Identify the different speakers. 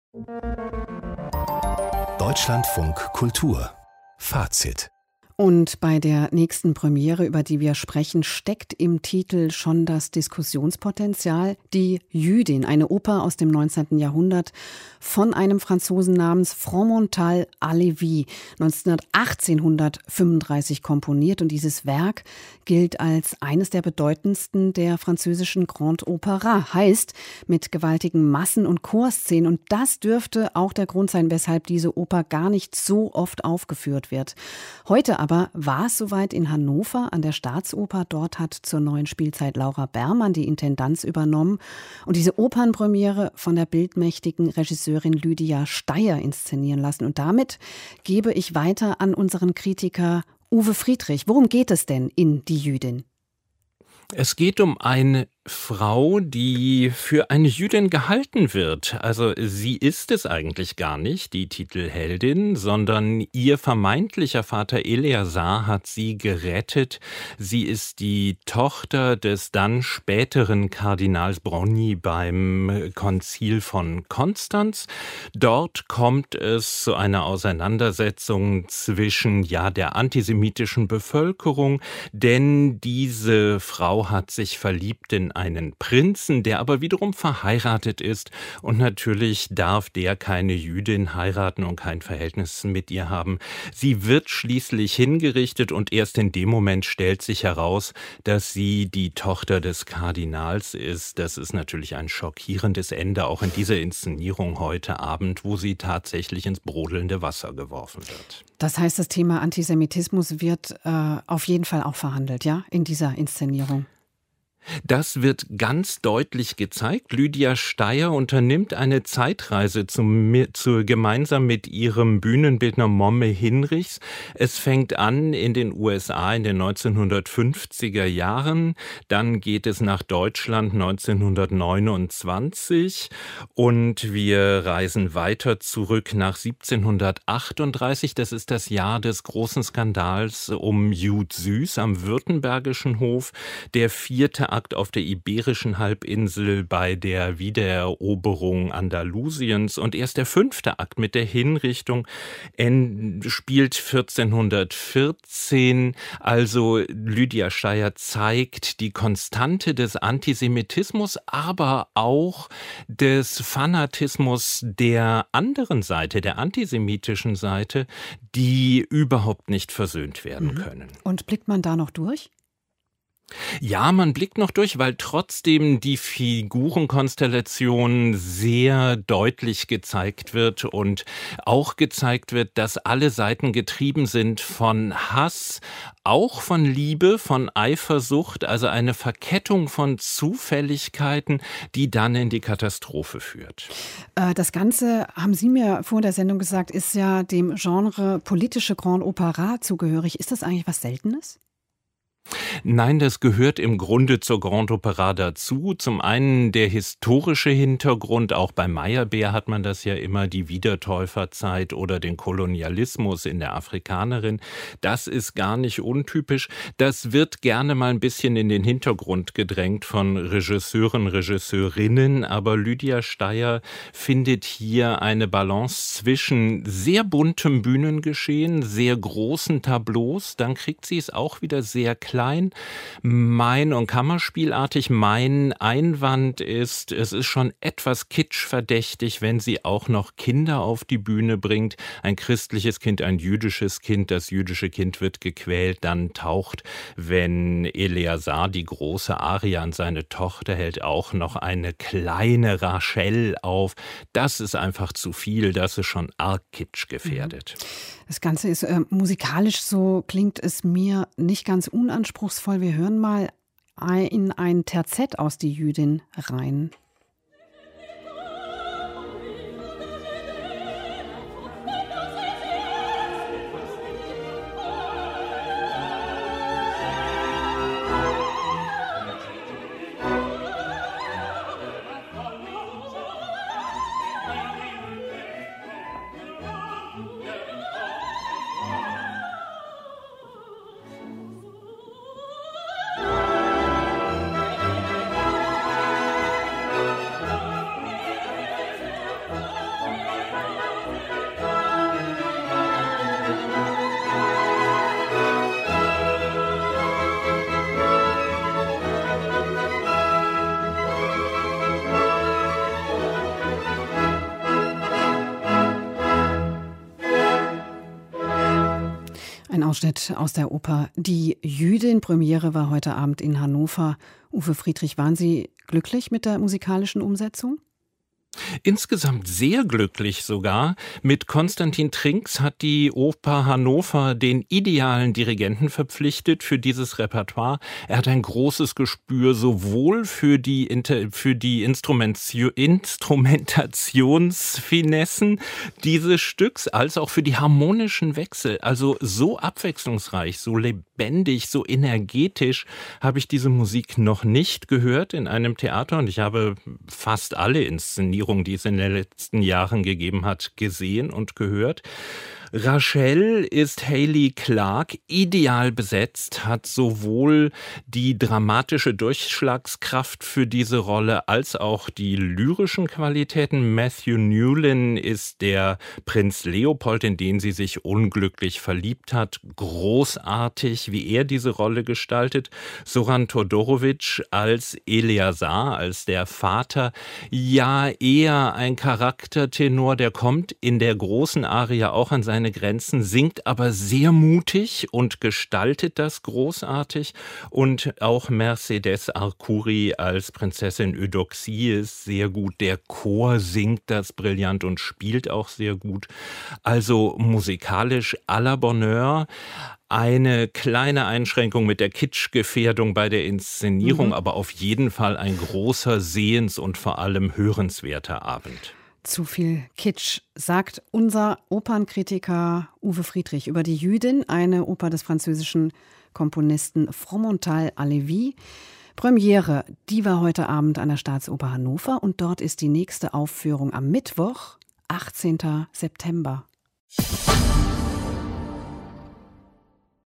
Speaker 1: Deutschlandfunk Kultur Fazit.
Speaker 2: Und bei der nächsten Premiere, über die wir sprechen, steckt im Titel schon das Diskussionspotenzial. Die Jüdin, eine Oper aus dem 19. Jahrhundert von einem Franzosen namens Fromental Halévy, 1835 komponiert. Und dieses Werk gilt als eines der bedeutendsten der französischen Grand Opera. Heißt, mit gewaltigen Massen- und Chorszenen. Und das dürfte auch der Grund sein, weshalb diese Oper gar nicht so oft aufgeführt wird. Heute aber war es soweit in Hannover an der Staatsoper. Dort hat zur neuen Spielzeit Laura Bermann die Intendanz übernommen und diese Opernpremiere von der bildmächtigen Regisseurin Lydia Steyer inszenieren lassen. Und damit gebe ich weiter an unseren Kritiker Uwe Friedrich. Worum geht es denn in Die Jüdin?
Speaker 3: Es geht um eine Frau, die für eine Jüdin gehalten wird. Also sie ist es eigentlich gar nicht, die Titelheldin, sondern ihr vermeintlicher Vater Eleazar hat sie gerettet. Sie ist die Tochter des dann späteren Kardinals Brogni beim Konzil von Konstanz. Dort kommt es zu einer Auseinandersetzung zwischen der antisemitischen Bevölkerung, denn diese Frau hat sich verliebt in einen Prinzen, der aber wiederum verheiratet ist, und natürlich darf der keine Jüdin heiraten und kein Verhältnis mit ihr haben. Sie wird schließlich hingerichtet und erst in dem Moment stellt sich heraus, dass sie die Tochter des Kardinals ist. Das ist natürlich ein schockierendes Ende, auch in dieser Inszenierung heute Abend, wo sie tatsächlich ins brodelnde Wasser geworfen wird.
Speaker 2: Das heißt, das Thema Antisemitismus wird auf jeden Fall auch verhandelt, ja, in dieser Inszenierung?
Speaker 3: Das wird ganz deutlich gezeigt. Lydia Steyer unternimmt eine Zeitreise gemeinsam mit ihrem Bühnenbildner Momme Hinrichs. Es fängt an in den USA in den 1950er Jahren. Dann geht es nach Deutschland 1929 und wir reisen weiter zurück nach 1738. Das ist das Jahr des großen Skandals um Jud Süß am Württembergischen Hof. Der 4. Akt auf der Iberischen Halbinsel bei der Wiedereroberung Andalusiens und erst der 5. Akt mit der Hinrichtung spielt 1414. Also Lydia Steyer zeigt die Konstante des Antisemitismus, aber auch des Fanatismus der anderen Seite, der antisemitischen Seite, die überhaupt nicht versöhnt werden können.
Speaker 2: Und blickt man da noch durch?
Speaker 3: Ja, man blickt noch durch, weil trotzdem die Figurenkonstellation sehr deutlich gezeigt wird und auch gezeigt wird, dass alle Seiten getrieben sind von Hass, auch von Liebe, von Eifersucht, also eine Verkettung von Zufälligkeiten, die dann in die Katastrophe führt.
Speaker 2: Das Ganze, haben Sie mir vor der Sendung gesagt, ist ja dem Genre politische Grand Opera zugehörig. Ist das eigentlich was Seltenes?
Speaker 3: Nein, das gehört im Grunde zur Grand Opera dazu. Zum einen der historische Hintergrund, auch bei Meyerbeer hat man das ja immer, die Wiedertäuferzeit oder den Kolonialismus in der Afrikanerin. Das ist gar nicht untypisch. Das wird gerne mal ein bisschen in den Hintergrund gedrängt von Regisseuren, Regisseurinnen, aber Lydia Steyer findet hier eine Balance zwischen sehr buntem Bühnengeschehen, sehr großen Tableaus, dann kriegt sie es auch wieder sehr klein, und kammerspielartig. Mein Einwand ist, es ist schon etwas kitschverdächtig, wenn sie auch noch Kinder auf die Bühne bringt. Ein christliches Kind, ein jüdisches Kind. Das jüdische Kind wird gequält. Dann taucht, wenn Eleazar die große Arie an seine Tochter hält, auch noch eine kleine Rachel auf. Das ist einfach zu viel. Das ist schon arg kitschgefährdet.
Speaker 2: Das Ganze ist musikalisch, so klingt es mir, nicht ganz unanspruchsvoll. Wir hören mal in ein Terzett aus Die Jüdin rein. Ausschnitt aus der Oper Die Jüdin. Premiere war heute Abend in Hannover. Uwe Friedrich, waren Sie glücklich mit der musikalischen Umsetzung?
Speaker 3: Insgesamt sehr glücklich sogar. Mit Konstantin Trinks hat die Oper Hannover den idealen Dirigenten verpflichtet für dieses Repertoire. Er hat ein großes Gespür sowohl für die Instrumentationsfinessen dieses Stücks als auch für die harmonischen Wechsel. Also so abwechslungsreich, so lebendig, so energetisch habe ich diese Musik noch nicht gehört in einem Theater, und ich habe fast alle Inszenierungen, die es in den letzten Jahren gegeben hat, gesehen und gehört. Rachel ist Hayley Clarke, ideal besetzt, hat sowohl die dramatische Durchschlagskraft für diese Rolle als auch die lyrischen Qualitäten. Matthew Newlin ist der Prinz Leopold, in den sie sich unglücklich verliebt hat. Großartig, wie er diese Rolle gestaltet. Zoran Todorovic als Eleazar, als der Vater. Ja, eher ein Charaktertenor, der kommt in der großen Aria auch an seine Grenzen, singt aber sehr mutig und gestaltet das großartig. Und auch Mercedes Arcuri als Prinzessin Eudoxie ist sehr gut. Der Chor singt das brillant und spielt auch sehr gut. Also musikalisch à la Bonheur. Eine kleine Einschränkung mit der Kitschgefährdung bei der Inszenierung, aber auf jeden Fall ein großer, sehens- und vor allem hörenswerter Abend.
Speaker 2: Zu viel Kitsch, sagt unser Opernkritiker Uwe Friedrich über Die Jüdin, eine Oper des französischen Komponisten Fromental Alevi. Premiere, die war heute Abend an der Staatsoper Hannover, und dort ist die nächste Aufführung am Mittwoch, 18. September.